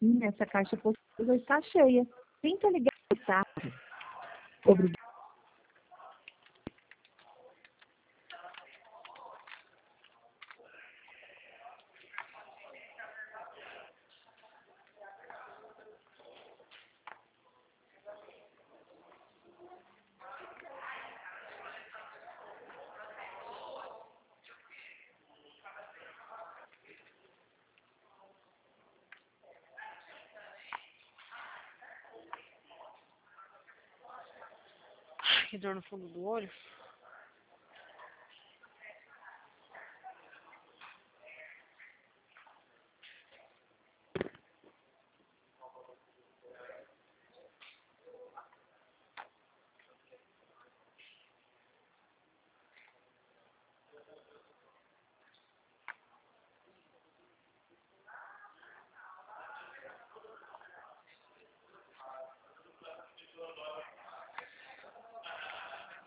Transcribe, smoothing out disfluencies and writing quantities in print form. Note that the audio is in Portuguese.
Sim, essa caixa postal já está cheia. Tenta ligar mais tarde. Obrigada. Que dor no fundo do olho.